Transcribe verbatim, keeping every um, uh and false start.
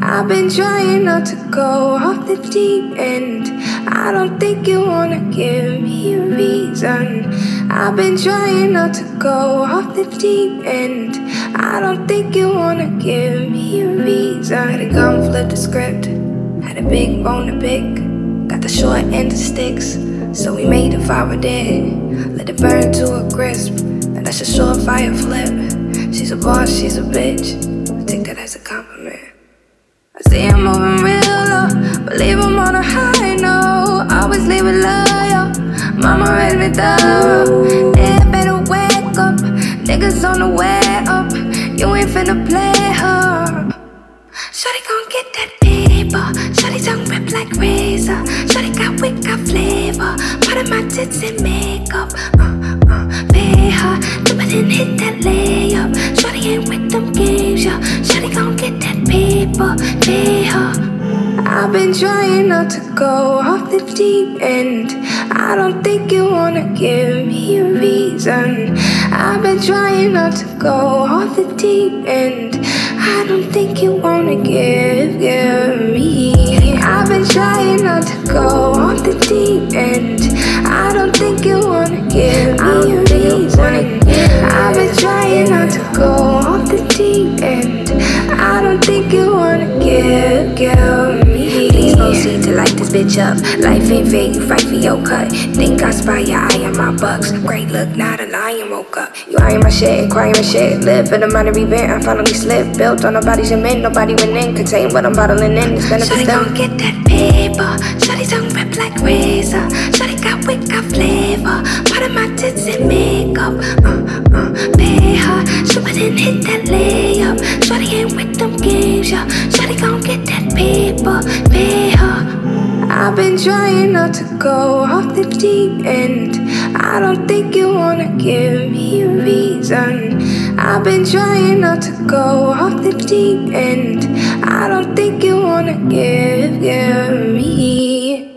I've been trying not to go off the deep end. I don't think you wanna give me a reason. I've been trying not to go off the deep end. I don't think you wanna give me a reason. Had a gun, flip the script. Had a big bone to pick. Got the short end of sticks, so we made a fire dead. Let it burn to a crisp, and that's a surefire flip. She's a boss, she's a bitch. I take that as a compliment. I see I'm moving real low, but leave 'em on a high note. Always leave it loyal. Mama raised me thorough. Yeah, better wake up. Niggas on the way up. You ain't finna play her. Shawty gon' get that paper. Shawty tongue rip like razor. Shawty got wit, got flavor. Part of my tits and makeup. Uh, uh, pay her. Dip it and hit that layup. Shawty ain't with them games, yeah. Shawty gon' get that paper. Pay her. I've been trying not to go off the deep end. I don't think you wanna give me a reason. I've been trying not to go off the deep end. I don't think you wanna give, give me. I've been trying not to go off the deep end. I don't think you wanna give me a reason. I've been trying not to go off the deep end. I don't think you wanna give, give me. Please proceed to light this bitch up. Life ain't fair, you fight for your cut. Think I spy your eye on my bucks. Great look, not a lion woke up. You eyeing my shit, crying my shit. Live in a minor event, I finally slipped. Built on nobody's cement, nobody went in. Contain what I'm bottling in, it's benefits Shawty gon' get that paper. Shawty tongue rip like razor. Shawty got wit, got flavor. Part of my tits and makeup. Uh, uh, pay her. Shoot it and hit that layup. Shawty ain't with them games, yeah. Shawty gon' get that paper. Pay her. I've been trying not to go off the deep end. I don't think you wanna give me a reason. I've been trying not to go off the deep end. I don't think you wanna give, give me.